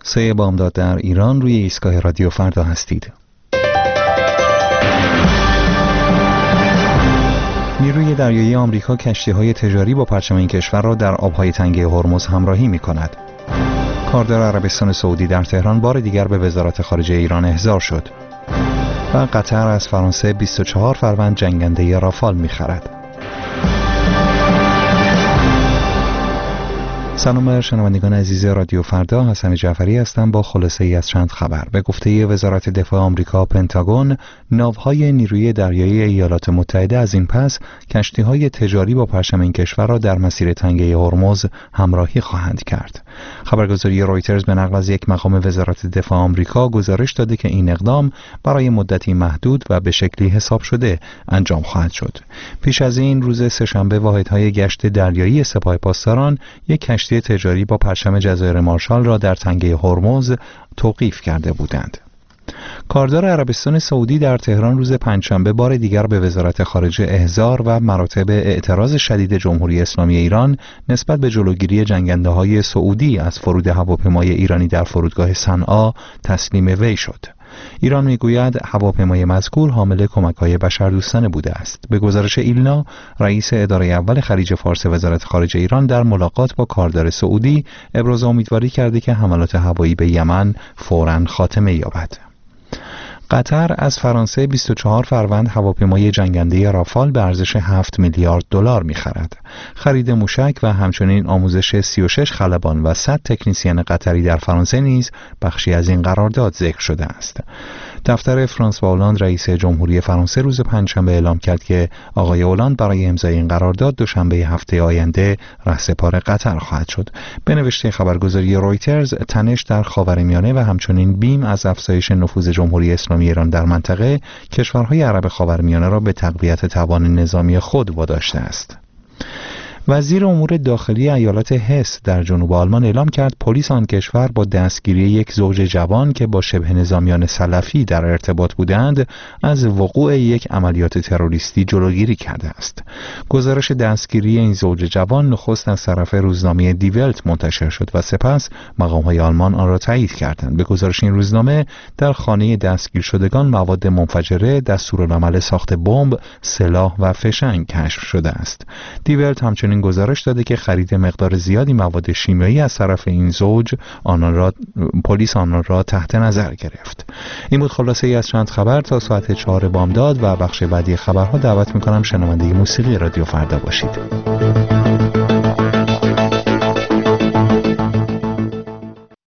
3 بامداد در ایران، روی ایستگاه رادیو فردا هستید. نیروی دریایی آمریکا کشتی‌های تجاری با پرچم این کشور را در آب‌های تنگه هرمز همراهی می‌کند. کاردار عربستان سعودی در تهران بار دیگر به وزارت خارجه ایران احضار شد. و قطر از فرانسه 24 فروند جنگنده رافال می‌خرد. سلام شنوندگان عزیز رادیو فردا، حسن جعفری هستم با خلاصه ای از چند خبر. به گفته وزارت دفاع آمریکا پنتاگون، ناوهای نیروی دریایی ایالات متحده از این پس کشتی‌های تجاری با پرچم این کشور را در مسیر تنگه هرمز همراهی خواهند کرد. خبرگزاری رویترز به نقل از یک مقام وزارت دفاع آمریکا گزارش داده که این اقدام برای مدتی محدود و به شکلی حساب شده انجام خواهد شد. پیش از این روز سه‌شنبه واحدهای گشت دریایی سپاه پاسداران یک کشتی تجاری با پرچم جزایر مارشال را در تنگه هرمز توقیف کرده بودند. کاردار عربستان سعودی در تهران روز پنجشنبه بار دیگر به وزارت خارجه احضار و مراتب اعتراض شدید جمهوری اسلامی ایران نسبت به جلوگیری جنگنده‌های سعودی از فرود هواپیمای ایرانی در فرودگاه صنعا تسلیم وی شد. ایران میگوید هواپیمای مذکور حامل کمک‌های بشردوستانه بوده است. به گزارش ایلنا، رئیس اداره اول خلیج فارس وزارت خارجه ایران در ملاقات با کاردار سعودی ابراز امیدواری کرده که حملات هوایی به یمن فوراً خاتمه یابد. قطر از فرانسه 24 فروند هواپیمای جنگنده رافال به ارزش 7 میلیارد دلار می‌خرد. خرید موشک و همچنین آموزش 36 خلبان و 100 تکنیسین قطری در فرانسه نیز بخشی از این قرارداد ذکر شده است. دفتر فرانسوا اولاند رئیس جمهوری فرانسه روز پنجشنبه اعلام کرد که آقای اولاند برای امضای این قرارداد دوشنبه هفته آینده رهسپار قطر خواهد شد. به نوشته خبرگزاری رویترز، تنش در خاورمیانه و همچنین بیم از افزایش نفوذ جمهوری اسلامی ایران در منطقه کشورهای عرب خاورمیانه را به تقویت توان نظامی خود واداشته است. وزیر امور داخلی ایالت هس در جنوب آلمان اعلام کرد پلیس آن کشور با دستگیری یک زوج جوان که با شبه نظامیان سلفی در ارتباط بودند از وقوع یک عملیات تروریستی جلوگیری کرده است. گزارش دستگیری این زوج جوان نخست از طرف روزنامه دی ولت منتشر شد و سپس مقام‌های آلمان آن را تایید کردند. به گزارش این روزنامه، در خانه دستگیر شدگان مواد منفجره، دستورالعمل ساخت بمب، سلاح و فشنگ کشف شده است. دی ولت همچنین گزارش داده که خرید مقدار زیادی مواد شیمیایی از طرف این زوج پلیس آنان را تحت نظر گرفت. این بود خلاصه ای از چند خبر. تا ساعت 4 بامداد و بخش بعدی خبرها دعوت می‌کنم شنونده موسیقی رادیو فردا باشید.